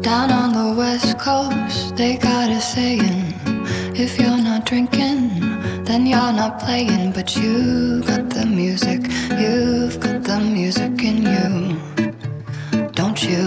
Down on the west coast, they got a saying, if you're not drinking, then you're not playing. But you got the music, you've got the music in you, don't you?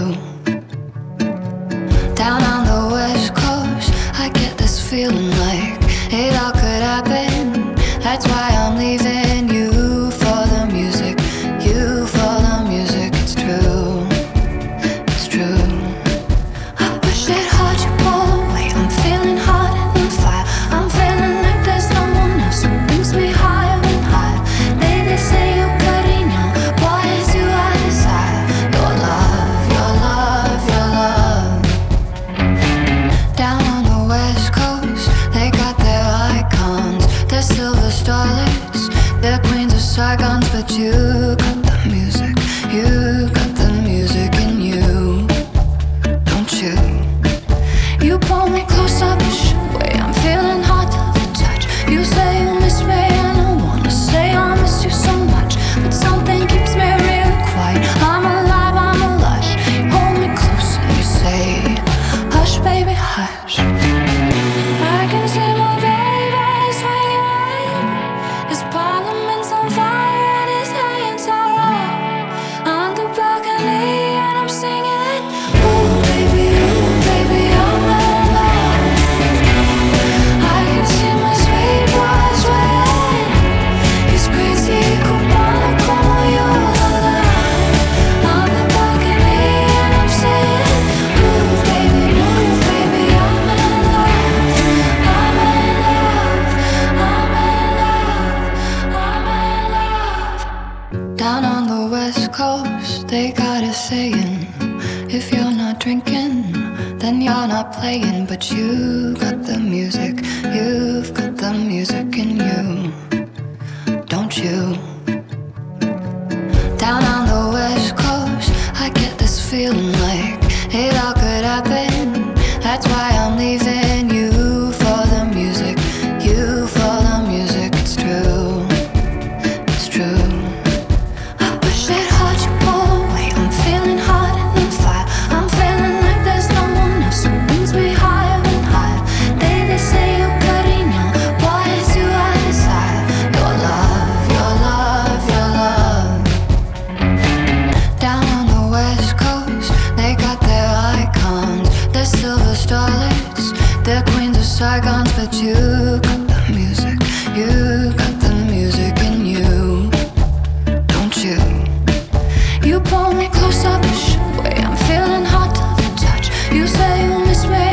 Down on the west coast, I get this feeling like it all could happen. That's why I'm leaving you for the music, you for the music. It's true, it's true. I wish it hard you all away. I'm feeling hot and on fire. I'm feeling like there's no one else who brings me higher and higher. They say you're good enough. Boy, it's you I desire. Your love, your love, your love. Down on the west coast, they got their icons. They're silver starlets, they're queens of Saigons. But you got the music, you got the music in you, don't you? You pull me close, I push away. I'm feeling hard to the touch. You say you miss me, and I wanna say I miss you so much. But something keeps me really quiet. I'm alive, I'm a lush. You hold me close and you say, hush baby, hush. I can see my baby swinging. His parliament's on fire and his hands are up on the balcony, and I'm singing, ooh baby, I'm in love. I can see my sweet boy swaying. He's crazy, cubano como yo, la la. On the balcony, and I'm saying, move baby, I'm in love. I'm in love, I'm in love, I'm in love. Down on the west coast, they got a saying, if you're not drinking, then you're not playing. But you got the music, you've got the music in you, don't you? Down on the west coast, I get this feeling like it all could happen. That's why I'm leaving you for the music, you for the music. It's true, it's true. I wish it hard you all away. I'm feeling hot and on fire. I'm feeling like there's no one else who brings me higher and higher. They say you're good enough. Boy, it's you I desire. Your love, your love, your love. Down on the west coast, they got their icons. They're silver starlets, they're queens of Saigons. But you got the music, you got the music in you, don't you? You pull me close, I push away. I'm feeling hot to the touch. You say you miss me,